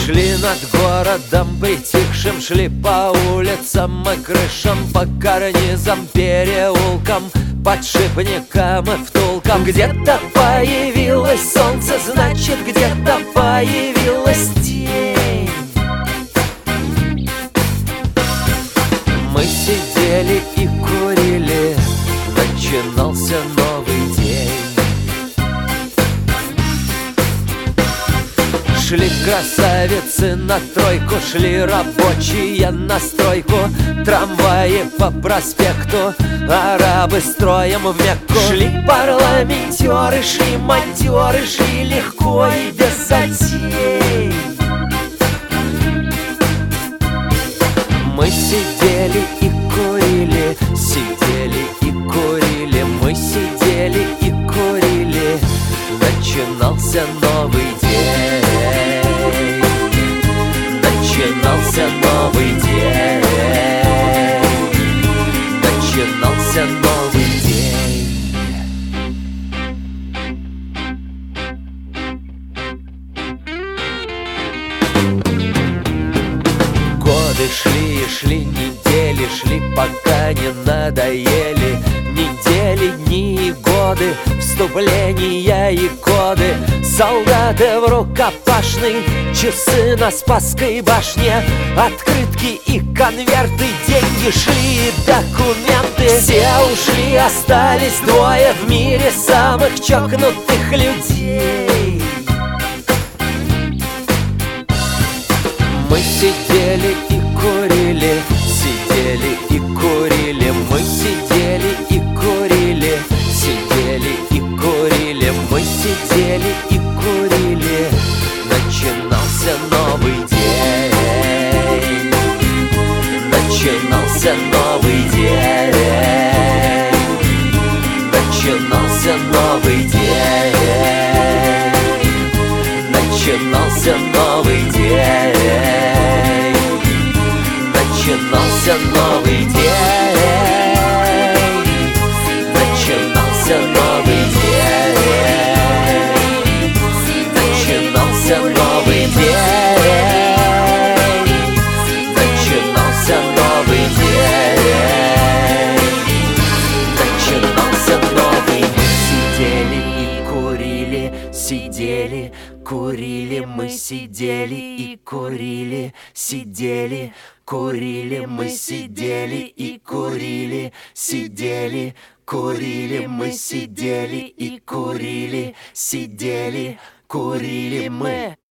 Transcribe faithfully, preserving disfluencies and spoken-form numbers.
Шли над городом притихшим, шли по улицам и крышам, по карнизам, переулкам, подшипникам и втулкам. Где-то появилось солнце, значит, где-то появилась тень. Мы сидели и курили, начинался новый день. Шли красавицы на тройку, шли рабочие на стройку, трамваи по проспекту, арабы строем в Мекку. Шли парламентеры, шли монтеры, шли легко и без затей. Мы сидели и курили, сидели и курили, мы сидели и курили, начинался новый день. Начинался новый день. Начинался новый день. Годы шли и шли, недели шли, пока не надоели. Недели, дни и годы, вступления и коды. Солдаты в рукопашной, часы на Спасской башне, открытки и конверты, деньги шли и документы. Все ушли, остались двое в мире самых чокнутых людей. Мы сидели и курили, сидели и курили, мы сидели и курили, сидели и курили, мы сидели и курили, начинался новый день. Начинался новый день. Начинался новый день. Начинался новый день. Начинался новый день. Начинался новый день. Начинался новый день. Начинался новый день. Начинался новый день. Сидели и курили, сидели, курили, мы сидели и курили, сидели, курили, мы сидели и курили, сидели, курили, мы сидели и курили, сидели, курили мы.